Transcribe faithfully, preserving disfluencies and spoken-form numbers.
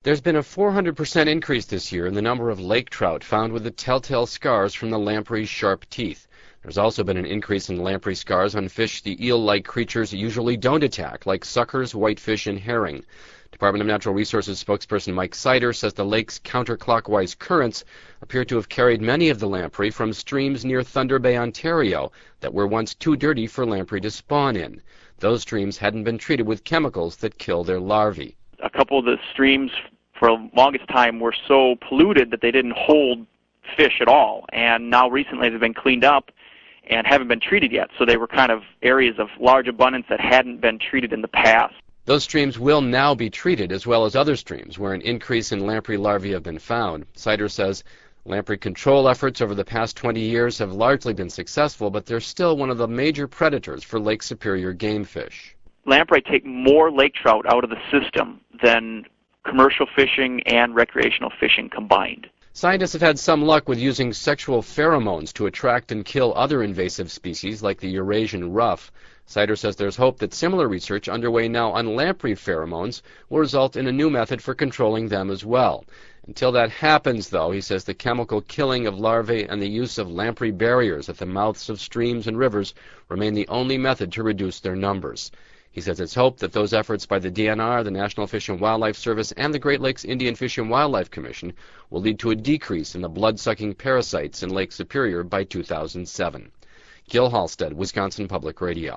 There's been a four hundred percent increase this year in the number of lake trout found with the telltale scars from the lamprey's sharp teeth. There's also been an increase in lamprey scars on fish the eel-like creatures usually don't attack, like suckers, whitefish, and herring. Department of Natural Resources spokesperson Mike Sider says the lake's counterclockwise currents appear to have carried many of the lamprey from streams near Thunder Bay, Ontario, that were once too dirty for lamprey to spawn in. Those streams hadn't been treated with chemicals that kill their larvae. A couple of the streams for the longest time were so polluted that they didn't hold fish at all, and now recently they've been cleaned up and haven't been treated yet, so they were kind of areas of large abundance that hadn't been treated in the past. Those streams will now be treated, as well as other streams where an increase in lamprey larvae have been found. Sider says lamprey control efforts over the past twenty years have largely been successful, but they're still one of the major predators for Lake Superior game fish. Lamprey take more lake trout out of the system than commercial fishing and recreational fishing combined. Scientists have had some luck with using sexual pheromones to attract and kill other invasive species like the Eurasian ruff. Sider says there's hope that similar research underway now on lamprey pheromones will result in a new method for controlling them as well. Until that happens, though, he says the chemical killing of larvae and the use of lamprey barriers at the mouths of streams and rivers remain the only method to reduce their numbers. He says it's hoped that those efforts by the D N R, the National Fish and Wildlife Service, and the Great Lakes Indian Fish and Wildlife Commission will lead to a decrease in the blood-sucking parasites in Lake Superior by two thousand seven. Gil Halstead, Wisconsin Public Radio.